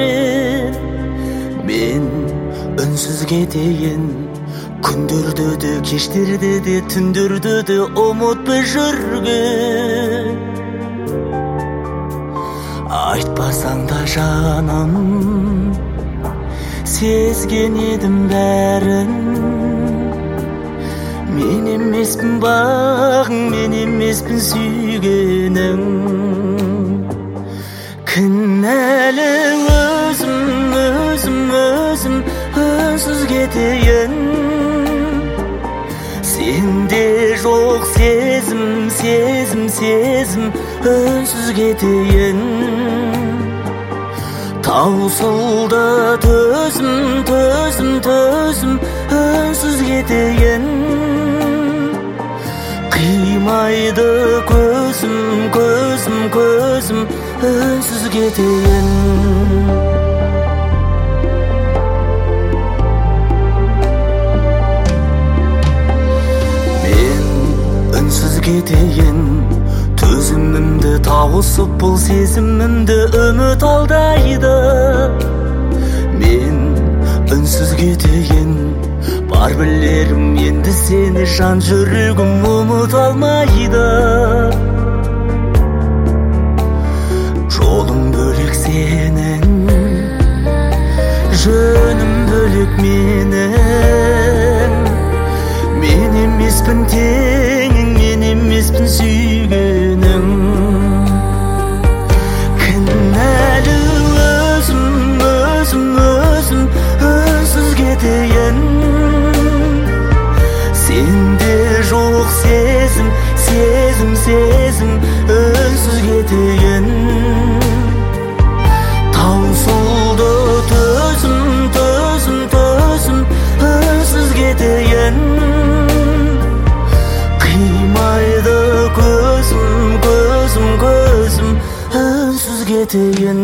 Мен үнсіз кетейін, күндерді де, кештерді де, түндерді де ұмытпай жүрген. Айтпасаң да жаным, сезген едім бәрін. Мен емеспін бағың, мен емеспін сүйгенің. Кінәлі өзім үнсіз кетейін. Сенде жоқ сезім үнсіз кетейін. Таусылды төзім үнсіз кетейін. Қимайды көзім үнсіз кетейін. Мен үнсіз кетейін, төзімімді тауысып бұл сезімімді үміт алдайды. Мен үнсіз кетейін, бар білерім енді сені, жан жүрегім ұмыта алмайды. Жолым бөлек сенің, жөнім бөлек менің. Мен емеспін теңің, мен емеспін сүйгенің. Кінәлі өзім үнсіз кетейін. Сенде жоқ сезім үнсіз кетейін. Таусылды төзім үнсіз кетейін. Қимайды көзім үнсіз кетейін.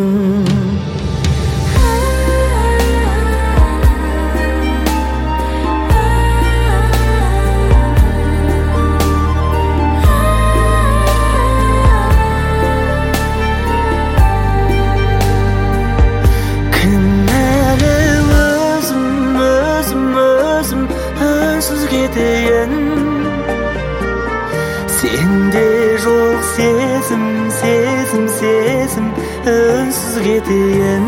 Сенде жоқ сезім үнсіз кетейін.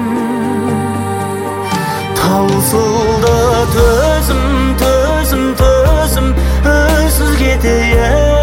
Таусылды төзім үнсіз кетейін.